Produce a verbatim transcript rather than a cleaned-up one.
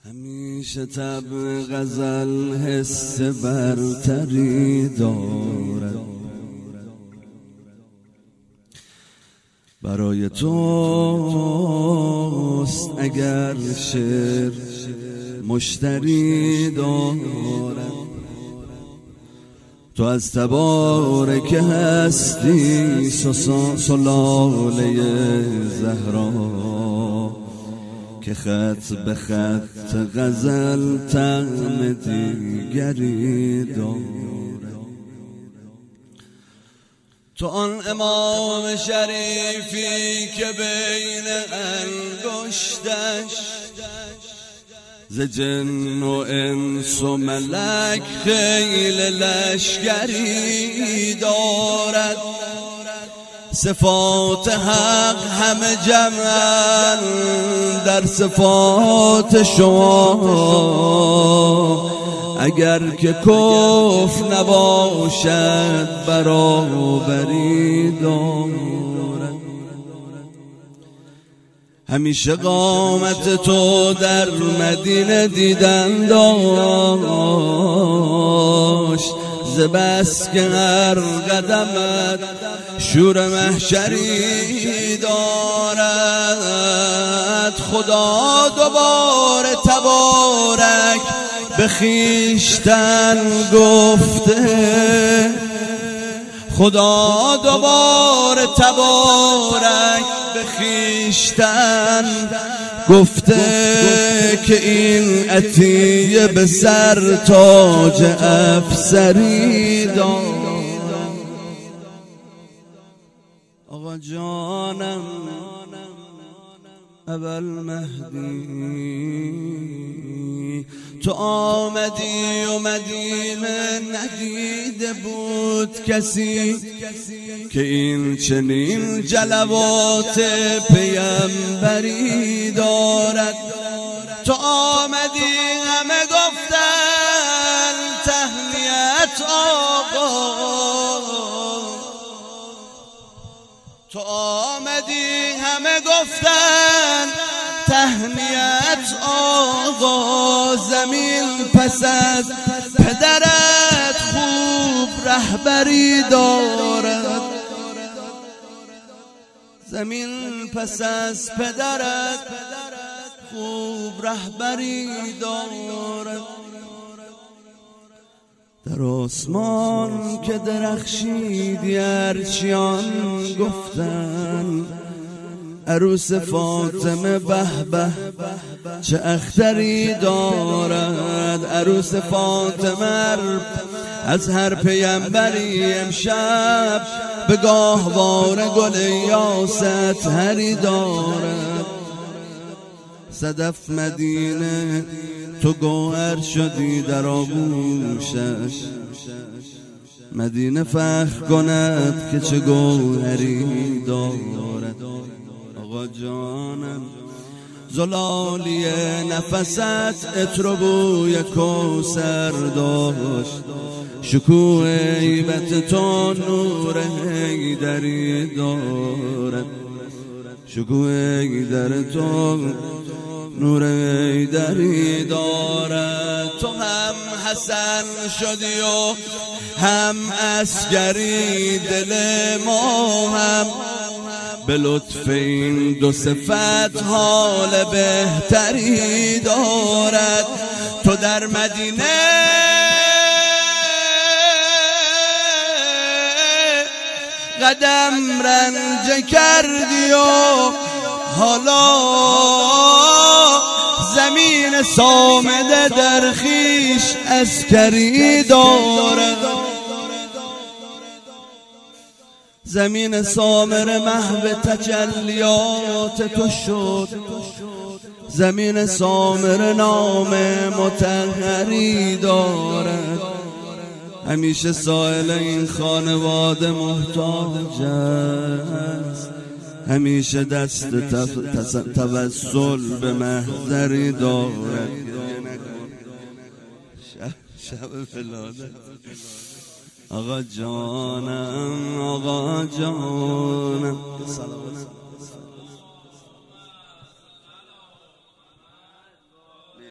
همیشه طبع غزل حس برتری دارد، برای توست اگر شعر مشتری دارد. تو از تبارک هستی سلاله زهرا که خط به خط غزل طعم دیگری دارد. تو آن امام شریفی که بین انگشتش ز جن و انس و ملک خیل لشکری دارد. صفات حق همه جمعن در صفات شما، اگر که کفر نباشد برابری دارد. همیشه قامت تو در مدینه دیدن داشت، ز بس که هر قدمت شور محشری دارد. خدا دوباره تبارک به خویشتن گفته، خدا دوباره تبارک به خویشتن گفته که این عطیه به سر تاج افسری دارد. آقا جانم ابوالمهدی، تو آمدی و مدینه ندیده بود کسی که این چنین جلوات پیمبری دارد. تو آمدی همه گفتن تهنیت آقا، تو آمدی همه گفتن تهنیت آقا. زمین پس از پدرت خوب رهبری دارد، زمین پس از پدرت خوب رهبری دارد. در آسمان که درخشیدی ارچیان گفتن عروس فاطمه به به چه اختری دارد. عروس فاطمه از هر پیمبری امشب به گاهواره گل یاست هری دارد. صدف مدینه تو گوهر شدی در آغوشش، مدینه فخر کند که چه گوهری دارد. آقا جانم زلالی نفست عطر و بوی کوثر داشت، شکوه هیبت تو نور حیدری دارد. شکوه حیدر تو نور حیدری دارد. تو هم حسن شدی و هم عسکری، دل ما هم به لطف این دو صفت حال بهتری دارد. تو در مدینه قدم رنج کردی و حالا زمین صامده در خویش عسکری دارد. زمین سامر محو تجلیات تو شد، زمین سامر نام مطهری دارد. همیشه سائل این خانواده محتاج است، همیشه دست توسل به محضری دارد. شب ولادت آقا جانم، آقا جانم.